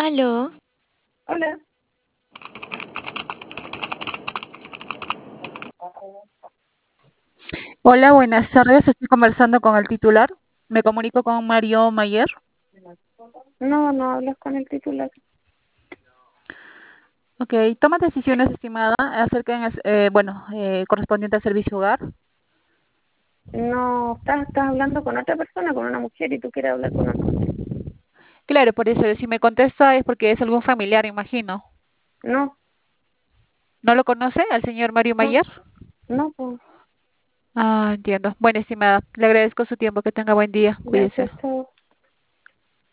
Aló, Hola. Hola, buenas tardes. Estoy conversando con el titular. Me comunico con Mario Mayer. No, no hablas con el titular. Ok, toma decisiones, estimada, acerca, correspondiente al servicio hogar. No, estás hablando con otra persona, con una mujer, y tú quieres hablar con un hombre. Claro, por eso, si me contesta es porque es algún familiar, imagino. No, ¿No lo conoce al señor Mario no, Mayer? no, pues, Ah, entiendo. Bueno, estimada, le agradezco su tiempo. Que tenga buen día. Cuídese. gracias, chao.